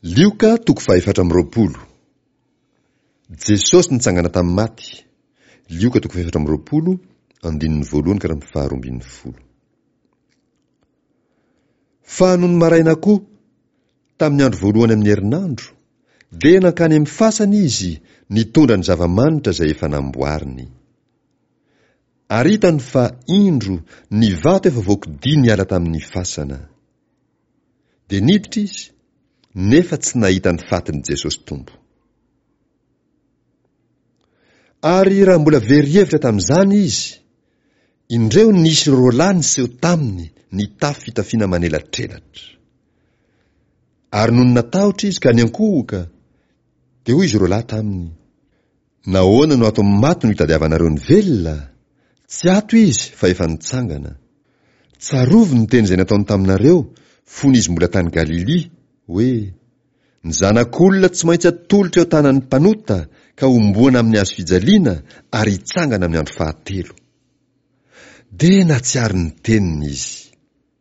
Lioka toko 420. Jesosy nitsangana tamin'ny maty. Lioka toko 420, andininy voalohany ka raha faharoambin'ny folo. Fa noho ny maraina koa, tamin'ny andro voalohany amin'ny herinandro, dia nankany amin'ny fasana izy nitondra ny zava-manitra izay efa namboariny. Ary hitany fa indro ny vato efa voakidi niala tamin'ny fasana. Dia niditra izy, nefa tsy nahita ny fatin'i Jesosy tompo. Ary raha mbola very hevitra tamin'izany izy, indreo nisy roalahy niseho taminy nitafy fitafiana manelatrelatra. Ary noho natahotra izy ka niankohoka, dia hoy izy roalahy taminy, nahoana no ato amin'ny maty no hitadiavanareo ny velona? Tsy ato izy fa efa nitsangana. Tsarovy ny teny izay nataony taminareo, fony izy mbola tany Galilia, hoe ny zanak'olona tsy maintsy atolotra eo tanan'ny mpanota ka omboana amin'ny hazo fijaliana ary hitsangana amin'ny andro fahatelo. Dia natsiary ny teniny izy.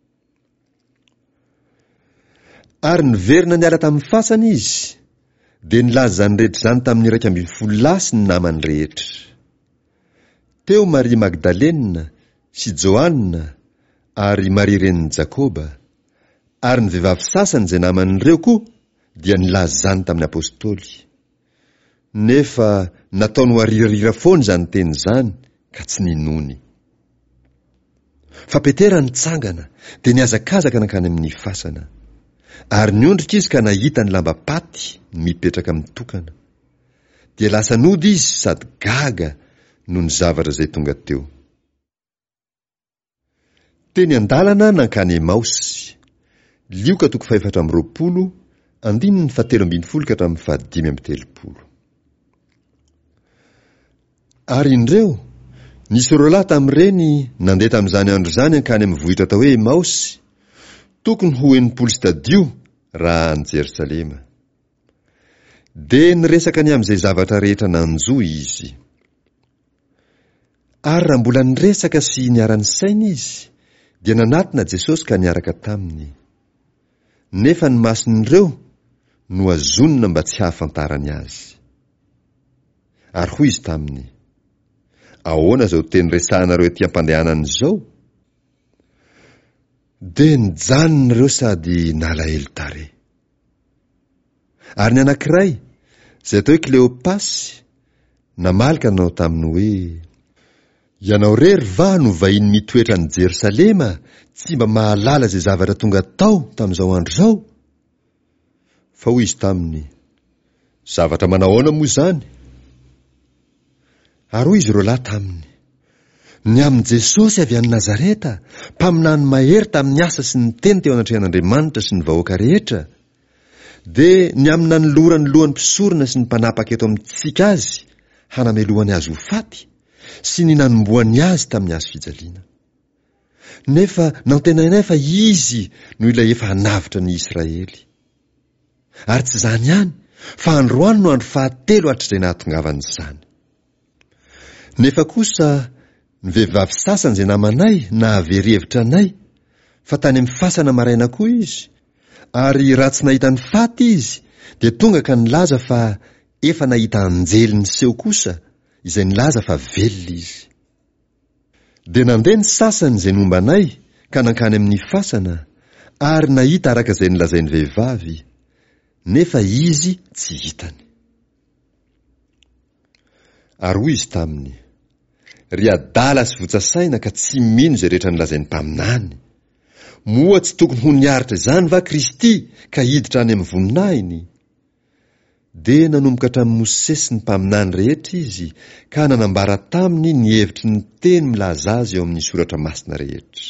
Ary niverina niala tamin'ny fasana izy, dia nilaza zany rehetra zany tamin'ny 12 sy ny namany rehetra. Teo Maria Magdalena sy Joanna ary Maria renin'i Jakoba, ary ny vehivavy sasany izay naman'ireo koa dia nilaza zany tamin'ny apôstôly. Nefa nataony ho arirarira foana izany teny izany ka tsy ninony. Fa Petera nitsangana dia niazakazaka nankany amin'ny fasana, ary niondrika izy ka nahita ny lamba paty mipetraka amin'ny tokana. Dia lasa nody izy sady gaga noho ny zavatra izay tonga teo. Teny an-dalana nankany Emaosy. Lioka toko 420, andininy 7:70 ka hatramin'ny 5:30. Ary indreo, nisy roalahy tamin'ireny nandeha tamin'izany andro izany hankany amin'ny vohitra atao hoe Emaosy, tokony ho 80 raha any Jerosalema. Dia niresaka ny amin'izay zavatra rehetra nanjoy izy. Ary raha mbola niresaka sy niara-ny saina izy, dia nanatina Jesosy ka niaraka taminy. Nefa ny mason'ireo no azonina mba tsy hahafantarany azy. Ary hoy izy taminy, ahoana izao teny resahanareo ety am-pandehanana izao? Dia nijanona ireo sady nalahelo tare. Ary ny anankiray, izay atao hoe Kleopasy, namalaka nanao taminy hoe, ianao rery va no vahiny mitoetra ny Jerosalema, tsy mba mahalala izay zavatra tonga tao tamin'izao andro izao? Fa hoy izy taminy, zavatra manahoana moa izany? Ary hoy izy roalahy taminy, ny amin'i Jesosy avy any Nazareta, mpaminany mahery tamin'ny asa sy ny teny teo anatrehan'Andriamanitra sy ny vahoaka rehetra, dia ny amina ny loran'ny lohan'ny mpisorona sy ny mpanapaka eto amintsika azy, hanamelohany azy ho faty, sy ny nanomboany azy tamin'ny hazo fijaliana. Nefa nantenainay fa izy no ilay efa hanavitra ny Israely. Ary tsy izany ihany, fa androany no andro fahatelo hatr'izay nahatongavany izany. Nefa kosa, ny vehivavy sasany izay namanay nahavery hevitra anay, fa tany amin'ny fasana maraina koa izy, ary raha tsy nahita ny faty izy, dia tonga ka nilaza fa efa nahita anjely niseho kosa, izay nilaza fa velona izy. Dia nandeha ny sasany izay nomba anay ka nankany amin'ny fasana, ary nahita araka izay nilazain'ny vehivavy, nefa izy tsy hitany. Ary hoy izy taminy, ry adala sy votsasaina ka tsy mino izay rehetra nilazain'ny mpaminany. Moa tsy tokony ho niaritra izany va Kristy ka hiditra any amin'ny voninahiny? Dia nanomboka hatramin'ny Mosesy sy ny mpaminany rehetra izy, ka nanambara taminy ny hevitry ny teny milaza azy eo amin'ny soratra masina rehetra.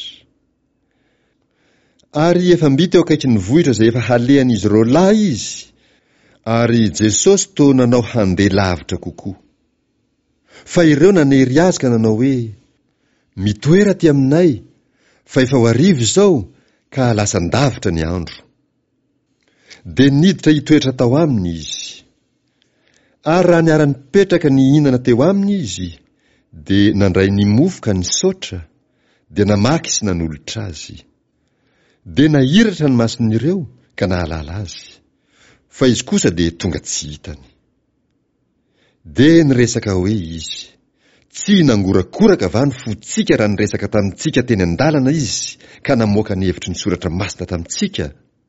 Ary efa mbita eo akaiky ny vohitra izay efa halehan'izy roalahy izy, ary Jesosy toa nanao handeha lavitra kokoa. Fa ireo nanery azy ka nanao hoe, mitoera ty aminay, fa efa ho arivo izao ka lasa ndavitra ny andro. Dia niditra hitoetra tao aminy izy. Ary raha niara-nipetraka ny hinana teo aminy izy, dia nandray ny mofo ka nisotra, dia namaky sy nanolotra azy. Dia nahiratra ny mason'ireo ka nahalala azy. fa izy kosa dia tonga tsy hitany. Dia niresaka hoe izy, tsy nangorakoraka va ny fotsika raha niresaka tamintsika teny an-dalana izy ka namoaka ny hevitry ny soratra masina tamintsika.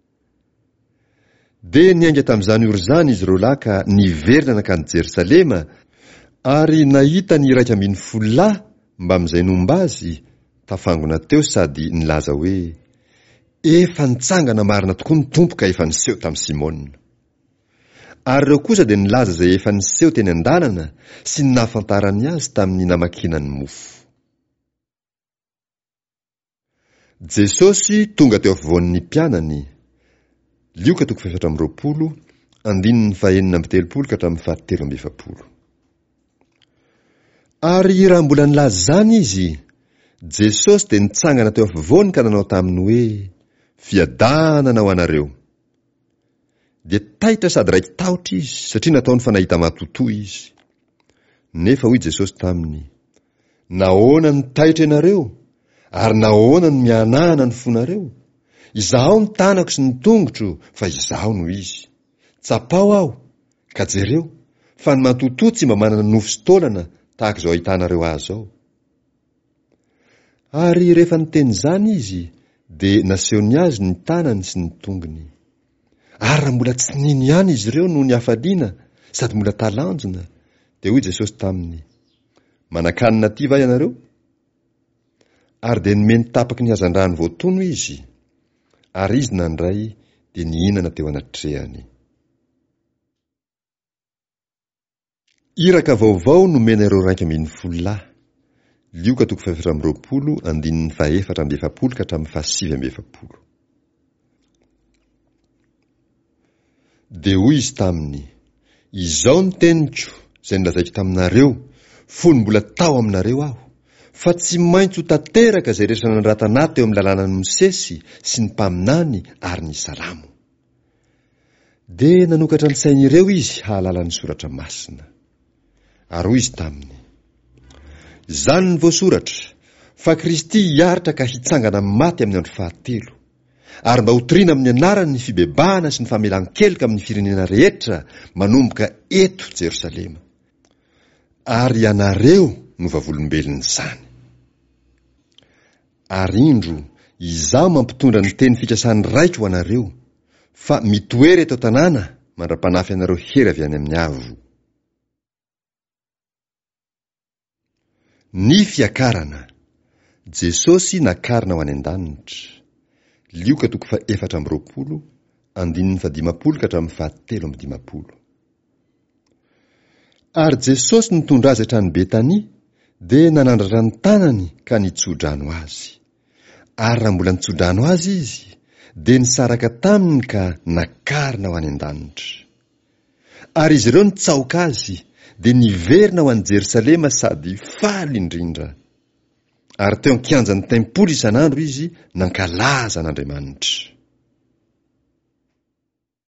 Dia niainga tamin'izany oro izany izy ireo lahy ka niverina nakany Jerosalema ary nahita ny 140 mba amin'izay nomba azy tafangona teo sady nilaza hoe efa nitsangana marina tokoa ny tompoka efa niseho tamin'ny Simona. Ary ireo kosa dia nilaza izay efa niseho teny an-dalana sy ny nahafantarany azy tamin'ny namakinany mofo. Jesosy tonga teo afovoan'ny mpianany. Lioka 7:20, 9:9-10 ka hatramin'ny 13:70. Ary raha mbola nilaza izany izy, Jesosy dia nitsangana teo afovoany ka nanao taminy hoe fiadanana ho anareo. Dia taitra sady raiky tahotra izy satria nataony fanahita matotoa izy. Nefa hoy Jesosy taminy, nahoana ny taitra ianareo ary nahoana ny mianahana ny fonareo? Izaho ny tanako sy ny tongotro fa izaho no izy. Tsapao aho ka jereo fa ny matotoa tsy mba manana nofo sy taolana tahaka izao ahitanareo azy ao. Ary rehefa niteny izany izy dia nasehony azy ny tanany sy ny tongony. Ary raha mbola tsy nino ihany izy ireo no niafaliana sady mbola talanjona, dia hoy Jesosy taminy, manakanina aty va ianareo? Ary dia nomeny tapaky ny hazan-drano voatono izy, ary izy nandray dia nihinana teo anatrehany. Iraka vaovao nomena ireo 140 Lioka 7:20, 9:4-7 ka hatramin'ny 7:70. Dia hoy izy taminy, izao ny teniko izay nilazaiko taminareo fony mbola tao aminareo aho, fa tsy maintsy ho tanteraka izay rehetra nanratana teo amin'ny lalànan'i Mosesy sy ny mpaminany ary ny salamo. Dia nanokatra ny sain'ireo izy hahalala ny soratra masina. Ary hoy izy taminy, izany ny voasoratra fa Kristy hiaritra ka hitsangana maty amin'ny andro fahatelo, ary mba hotoriana amin'ny anarany ny fibebahana sy ny famelan-keloka amin'ny firenena rehetra manomboka eto Jerosalema. Ary ianareo no vavolombelona izany. Ary indro izaho mampitondra ny teny fikasany raika ho anareo, fa mitoery eto an-tanàna mandra-panafy anareo hery avy any amin'ny avo. Ny fiakarana. Jesosy nakarina ho any an-danitra. Lioka 4:20, 9:10 ka hatramin'ny 13:10. Ary Jesosy nitondra azy hatrany Betania dia nanandratra ny tanany ka nitsodrano azy. Ary raha mbola nitsodrano azy izy dia nisaraka taminy ka nakarina ho any an-danitra. Ary izy ireo nitsaoka azy dia niverina ho any Jerosalema sady faly indrindra. Ary teo an-kianjan'ny tempolo isan'andro izy nankalaza an'Andriamanitra.